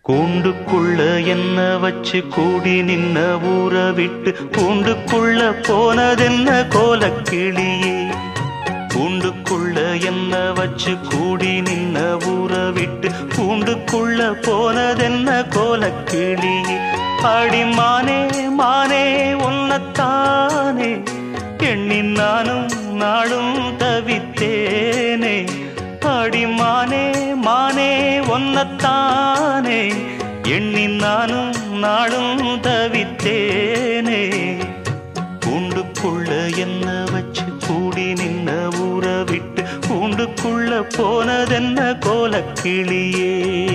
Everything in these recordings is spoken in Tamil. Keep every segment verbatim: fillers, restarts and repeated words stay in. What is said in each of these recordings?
கூண்டுக்குள்ள என்ன வச்சு கூடி நின்ன ஊற விட்டு கூண்டுக்குள்ள போனதென்ன கோலக்கிளியே. கூண்டுக்குள்ள என்ன வச்சு கூடி நின்ன ஊற விட்டு கூண்டுக்குள்ள போனதென்ன கோலக்கிளியே. அடிமானே மானே உன்னத்தானே எண்ணி நானும் நாளும் தவித்தேனே. அடிமானே மானே ஒன்னத்தானே எண்ணி நானும் நாளும் தவித்தேனே. கூண்டுக்குள்ள என்ன வச்சு கூடி நின்ன ஊற விட்டு கூண்டுக்குள்ள போனதென்ன கோலக்கிளியே.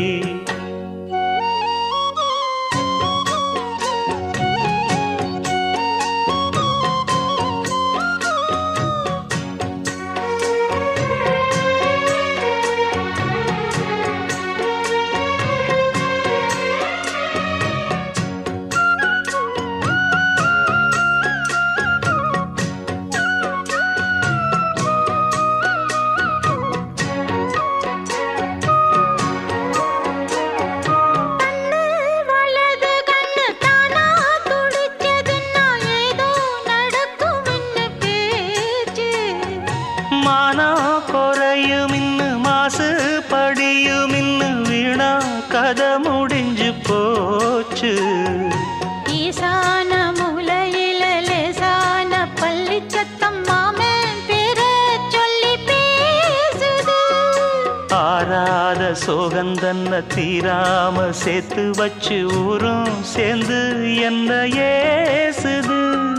மானா குறையும் இன்னு மாசு படியும் இன்னு வீணா கதை முடிஞ்சு போச்சு. ஈசான மூலையில லேசான பள்ளி சத்தம் மாமன் பேர சொல்லி பேசுது. ஆராத சோகந்தன்ன தீராம சேர்த்து வச்சு ஊரும் சேர்ந்து என்ன ஏசுது.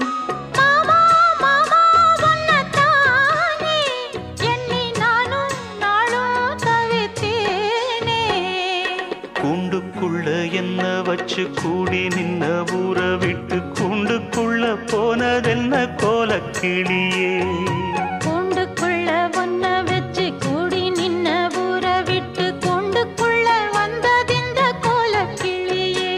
கூண்டுக்குள்ள என்ன வச்சு கூடி நின்ன ஊற விட்டு கூண்டுக்குள்ள போனதென்ன கோலக்கிளியே. கூண்டுக்குள்ள ஒன்ன வச்சு கூடி நின்ன ஊற விட்டு கூண்டுக்குள்ள வந்ததிந்த கோலக்கிளியே.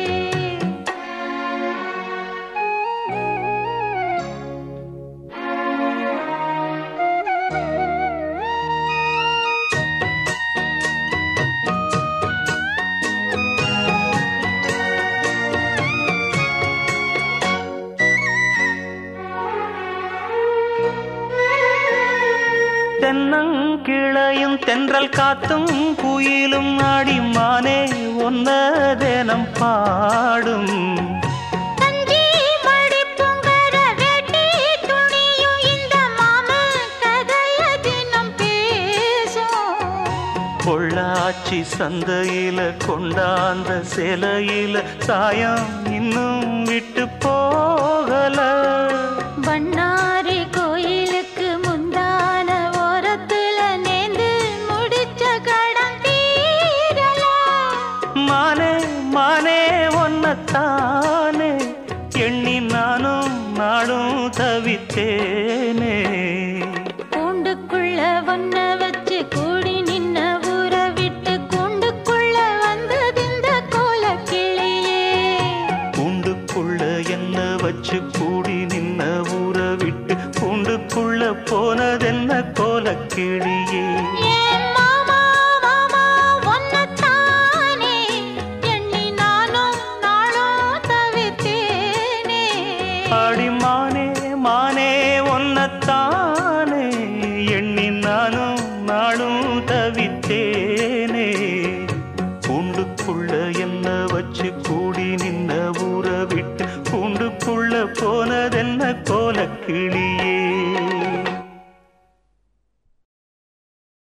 தென்னங்கிளையும் தென்றல் காத்தும் குயிலும் ஆடிமானே ஒன்ன தினம் பாடும். தஞ்சி மடி பொங்கர வெட்டி துணியும் இந்த மாமன் கதைய தினம் பேசும். பொள்ளாச்சி சந்தையில கொண்டாந்த சேலையில சாயம் இன்னும் விட்டு போகல. பண்ணாரி கோயிலுக்கு முந்தான ஓரத்துல நேந்து முடிச்ச கடன் தீரல. மானே மானே ஒன்னத்தானே எண்ணி நானும் நாளும் தவித்தேனே. கூண்டுக்குள்ள ஒன்ன வச்சு கூடி நின்ன ஊற விட்டு கூண்டுக்குள்ள வந்ததிந்த கோலக்கிளியே. கூண்டுக்குள்ள என்ன வச்சு கூடி நின்ன ஊற விட்டு கூண்டுக்குள்ள போனதென்ன கோலக்கிளியே. ஏன் மாமா மாமா ஒன்னத்தானே எண்ணி நானும் நாளும் தவித்தேனே. அடிமானே மானே ஒன்னத்தானே எண்ணி நானும் நாளும் தவித்தேனே. கூண்டுக்குள்ள என்ன வச்சு கூடி நின்ன ஊற விட்டு கூண்டுக்குள்ள போனதென்ன கோலக்கிளியே.